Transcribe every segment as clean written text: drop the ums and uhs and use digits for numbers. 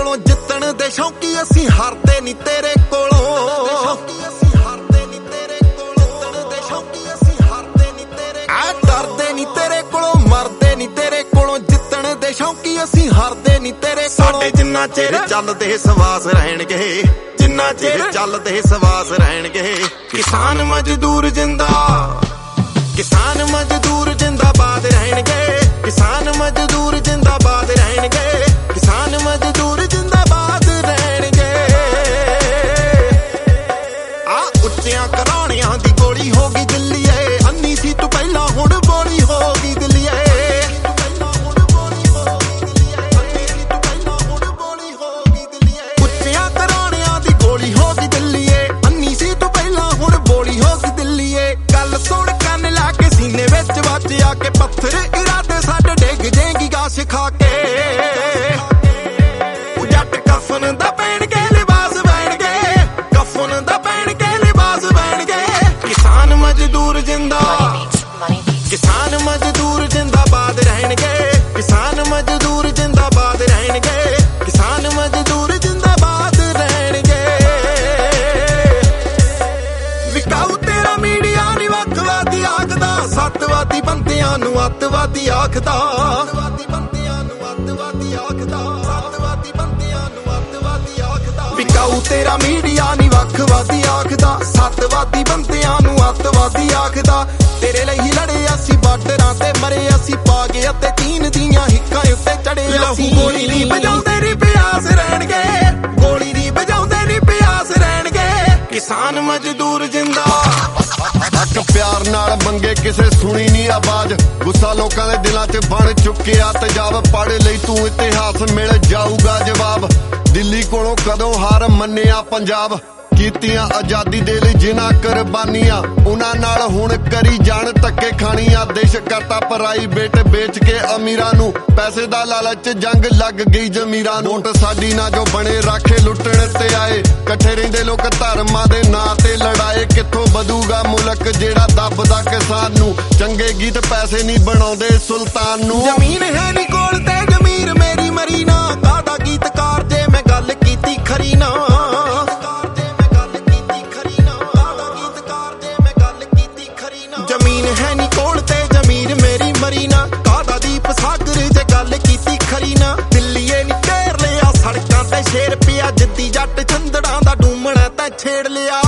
ਕੋਲੋਂ ਜਿੱਤਣ ਦੇ ਸ਼ੌਂਕੀ ਅਸੀਂ ਹਾਰਦੇ ਨਹੀਂ ਤੇਰੇ ਕੋਲੋਂ ਡਰਦੇ ਨਹੀਂ ਤੇਰੇ ਕੋਲੋਂ ਮਰਦੇ ਨਹੀਂ ਤੇਰੇ ਕੋਲੋਂ ਜਿੱਤਣ ਦੇ ਸ਼ੌਂਕੀ ਅਸੀਂ ਹਾਰਦੇ ਨਹੀਂ ਤੇਰੇ ਸਾਡੇ ਜਿੰਨਾ ਚਿਰ ਚੱਲਦੇ ਸਵਾਸ ਰਹਿਣਗੇ ਜਿੰਨਾ ਚਿਰ ਚੱਲਦੇ ਸਵਾਸ ਰਹਿਣਗੇ ਕਿਸਾਨ ਮਜ਼ਦੂਰ ਜਿੰਦਾਬਾਦ ਰਹਿਣਗੇ ਕਿਸਾਨ ਮਜ਼ਦੂਰ ਜਿੰਦਾਬਾਦ ਰਹਿਣਗੇ ਕਿਸਾਨ ਮਜ਼ਦੂਰ ਜਿੰਦਾਬਾਦ ਰਹਿਣਗੇ ਆ ਉੱਚਿਆਂ ਘਰਾਣਿਆਂ ਦੀ ਗੋਲੀ ਹੋ ਗਈ ਦਿੱਲੀਏ ਅੰਨੀ ਸੀ ਤੂੰ ਪਹਿਲਾਂ ਹੁਣ ਬੋਲੀ ਹੋ ਗਈ ਦਿੱਲੀਏ ਉੱਚਿਆਂ ਘਰਾਣਿਆਂ ਦੀ ਗੋਲੀ ਹੋ ਗਈ ਦਿੱਲੀਏ ਅੰਨੀ ਸੀ ਤੂੰ ਪਹਿਲਾਂ ਹੁਣ ਬੋਲੀ ਹੋ ਗਈ ਦਿੱਲੀਏ ਗੱਲ ਸੁਣ ਕੰਨ ਲਾ ਕੇ ਸੀਨੇ ਵਿੱਚ ਵੱਜ ਆ ਕੇ ਪੱਥਰ ਇਰਾਦੇ ਸਾਡੇ ਡਿੱਗ ਜਾਏਗੀ ਗਾਸ਼ ਖਾ ਕੇ ਜੱਟ ਕਫਨ ਦਾ ਪਹਿਣਗੇ ਲਿਬਾਸ ਪਹਿਣਗੇ ਕਫਨ ਦਾ ਪਹਿਣਗੇ ਲਿਬਾਸ ਪਹਿਣਗੇ ਕਿਸਾਨ ਮਜ਼ਦੂਰ ਜਿੰਦਾਬਾਦ ਰਹਿਣਗੇ ਕਿਸਾਨ ਮਜ਼ਦੂਰ ਜਿੰਦਾਬਾਦ ਰਹਿਣਗੇ ਕਿਸਾਨ ਮਜ਼ਦੂਰ ਜਿੰਦਾਬਾਦ ਰਹਿਣਗੇ ਵਿਕਾਊ ਤੇਰਾ ਮੀਡੀਆ ਨੀ ਵੱਖਵਾਦੀ ਆਖਦਾ ਸੱਤਵਾਦੀ ਬੰਦਿਆਂ ਨੂੰ ਅੱਤਵਾਦੀ ਆਖਦਾ ਵਿਕਾਊ ਤੇਰਾ ਮੀਡੀਆ ਨੀ ਵੱਖਵਾਦੀ ਆਖਦਾ ਸੱਤਵਾਦੀ ਬੰਦਿਆਂ ਨੂੰ ਅੱਤਵਾਦੀ ਆਖਦਾ ਤੇਰੇ ਲਈ ਲੜੇ ਅਸੀਂ ਬਾਰਡਰਾਂ ਤੇ ਮਰੇ ਅਸੀਂ ਪਾ ਗਏ ਅਤੇ ਚੀਨ ਦੀਆਂ ਹਿੱਕਾਂ ਉੱਤੇ ਚੜੇ ਅਸੀਂ ਗੋਲੀ ਨਹੀਂ ਵਜਾਉਂਦੇ ਨੀ ਪਿਆਸ ਰਹਿਣਗੇ ਗੋਲੀ ਨਹੀਂ ਵਜਾਉਂਦੇ ਨੀ ਪਿਆਸ ਰਹਿਣਗੇ ਕਿਸਾਨ ਮਜ਼ਦੂਰ ਹੱਕ ਪਿਆਰ ਨਾਲ ਮੰਗੇ ਕਿਸੇ ਸੁਣੀ ਨਹੀਂ ਆਵਾਜ਼ ਗੁੱਸਾ ਲੋਕਾਂ ਦੇ ਦਿਲਾਂ 'ਚ ਬਣ ਚੁੱਕਿਆ ਤੇਜ਼ਾਬ ਪੜ੍ਹ ਲਈ ਤੂੰ ਇਤਿਹਾਸ ਮਿਲ ਜਾਊਗਾ ਜਵਾਬ ਦਿੱਲੀ ਕੋਲੋਂ ਕਦੋਂ ਹਾਰ ਮੰਨਿਆ ਪੰਜਾਬ ਕੀਤੀਆਂ ਆਜ਼ਾਦੀ ਦੇ ਲਈ ਜਿਨ੍ਹਾਂ ਕੁਰਬਾਨੀਆਂ ਉਹਨਾਂ ਨਾਲ ਹੁਣ ਕਰੀ ਜਾਣ ਧੱਕੇ ਖਾਣੀਆਂ ਦੇਸ਼ ਕਰਤਾ ਪ੍ਰਾਈਵੇਟ ਵੇਚ ਕੇ ਅਮੀਰਾਂ ਨੂੰ ਪੈਸੇ ਦਾ ਲਾਲਚ ਜੰਗ ਲੱਗ ਗਈ ਜ਼ਮੀਰਾਂ ਨੂੰ ਵੋਟ ਸਾਡੀ ਨਾ ਜੋ ਬਣੇ ਰਾਖੇ ਲੁੱਟਣ ਤੇ ਆਏ ਇਕੱਠੇ ਰਹਿੰਦੇ ਲੋਕ ਧਰਮਾਂ ਦੇ ਨਾਂ ਤੇ ਲੜਾਏ ਕਿੱਥੋਂ ਵਧੂਗਾ ਮੁਲਕ ਜਿਹੜਾ ਦੱਬਦਾ ਕਿਸਾਨ ਨੂੰ ਚੰਗੇ ਗੀਤ ਪੈਸੇ ਨਹੀਂ ਬਣਾਉਂਦੇ ਸੁਲਤਾਨ ਨੂੰ ਜ਼ਮੀਨ ਹੈ ਨੀ ਕੋਲ ਤੇ ਜ਼ਮੀਰ ਮੇਰੀ ਮਰੀ ਨਾ ਕਾਹਦਾ ਗੀਤਕਾਰ ਜੇ ਮੈਂ ਗੱਲ ਕੀਤੀ ਖਰੀ ਨਾ ਜ਼ਮੀਨ ਹੈ ਨੀ ਕੋਲ ਤੇ ਜ਼ਮੀਰ ਮੇਰੀ ਮਰੀ ਨਾ ਕਾਹਦਾ ਦੀਪ ਸਾਗਰ ਜੇ ਗੱਲ ਕੀਤੀ ਖਰੀ ਨਾ ਦਿੱਲੀਏ ਨੀ ਘੇਰ ਲਿਆ ਸੜਕਾਂ ਤੇ ਸ਼ੇਰ ਪਿਆ ਜਿੱਦੀ ਜੱਟ ਚੰਦੜਾਂ ਦਾ ਡੂਮਣਾ ਤਾਂ ਛੇੜ ਲਿਆ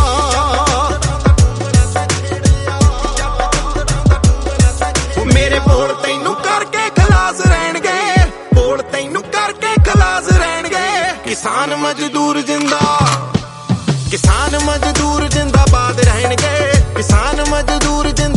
ਮੇਰੇ ਬੋਲ ਤੈਨੂੰ ਕਰਕੇ ਖਲਾਸ ਰਹਿਣਗੇ ਬੋਲ ਤੈਨੂੰ ਕਰਕੇ ਖਲਾਸ ਰਹਿਣਗੇ ਕਿਸਾਨ ਮਜ਼ਦੂਰ ਜਿੰਦਾਬਾਦ ਰਹਿਣਗੇ ਕਿਸਾਨ ਮਜ਼ਦੂਰ